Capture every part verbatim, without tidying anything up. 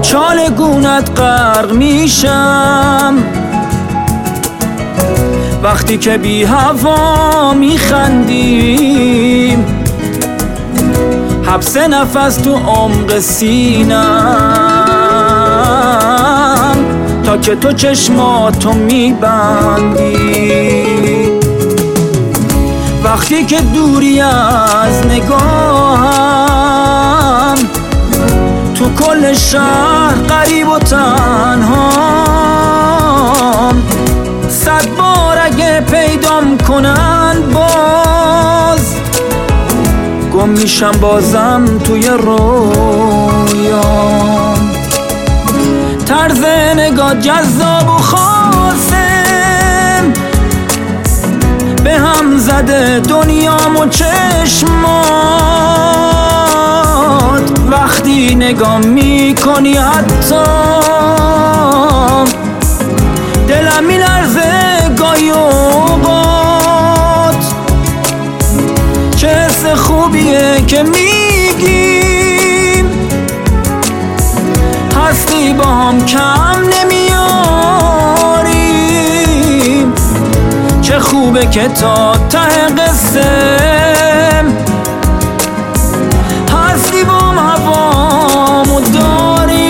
چال گونت غرق میشم وقتی که بی هوا میخندیم، حبس نفس تو عمق سینم تا که تو چشماتو میبندی. وقتی که دوری از نگاهم، تو کل شهر غریب و تنهام، صد بار اگه پیدام کنن باز گم میشم بازم توی رویام. طرز نگاه جذاب و خاصم، به هم زده دنیام و چشمات. وقتی نگاه میکنی حتی دلم میلرزه گاهی اوقات. چه حس خوبیه که میگیم هستی با هم کم نمیاریم. چه خوبه که تا ته قصه هستی با هم هوامو داریم.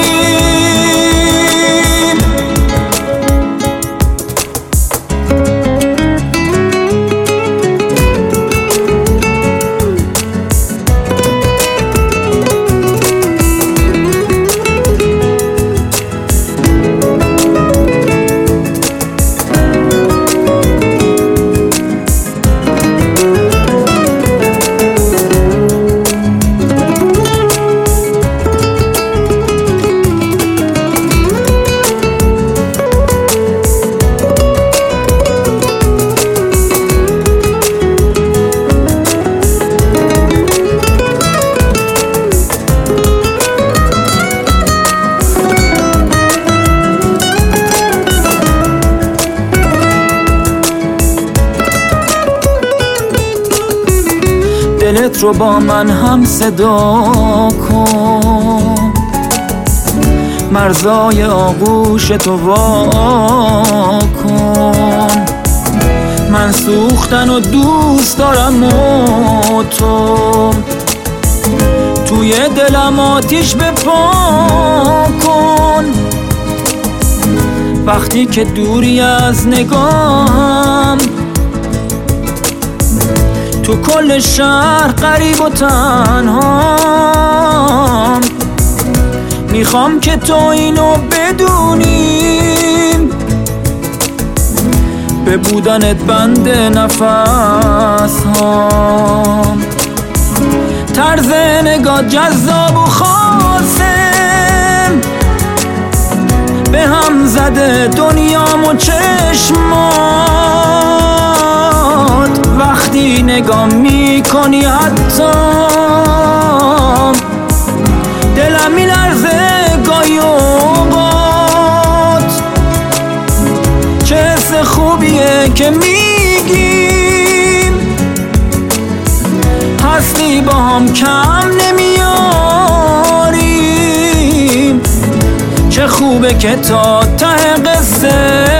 دلت رو با من هم صدا کن، مرزای آغوش تو وا کن. من سوختن و دوست دارم و تو توی دلم آتیش بپا کن. وقتی که دوری از نگاهم، تو کل شهر غریب و تنهام، میخوام که تو اینو بدونیم، به بودنت بند نفس هام. طرز نگاه جذاب و خاصم، به هم زده دنیام و چشمات. وقتی نگاه میکنی حتی دلم میلرزه گاهی اوقات. چه حس خوبیه که میگیم هستی با هم کم نمیاریم. چه خوبه که تا ته قصه